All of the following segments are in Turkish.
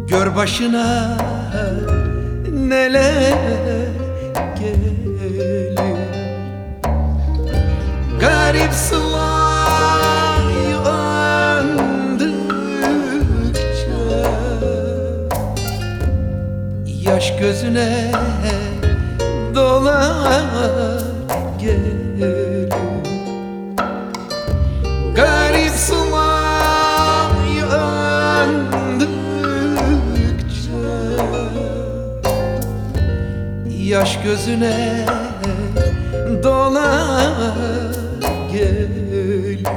Gör başına neler gelir. Garip sular andıkça yaş gözüne dolar gelir. Garip sular andıkça yaş gözüne dolar gelir.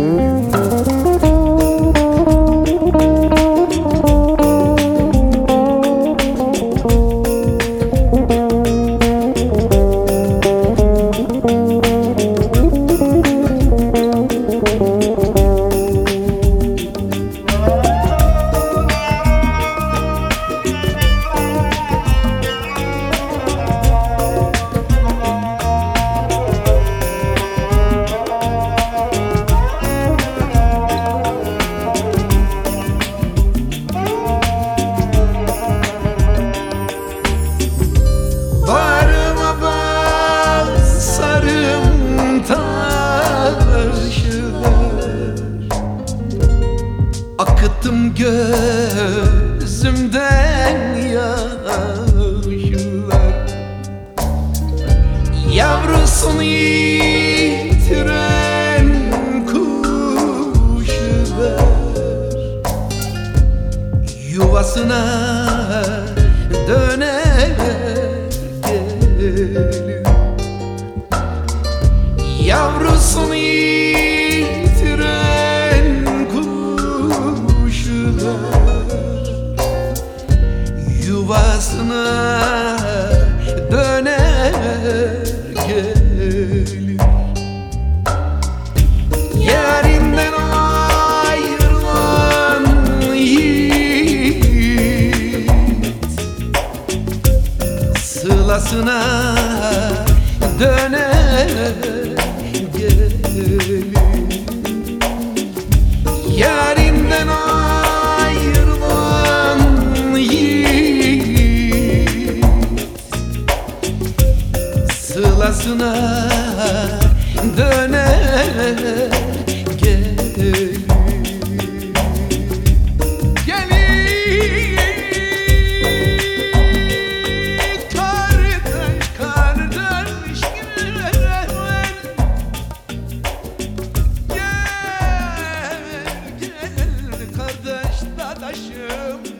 Akıttım gözümden yaşlar, yavrusunu yitiren kuşlar yuvasına döner gelir. Yavrusunu yitiren yuvasına döner gelir. Yarinden ayrılan yiğit sılasına döner gelir. Yarinden ayrılan yiğit sılasına döner gelir. Kardeş dadaşım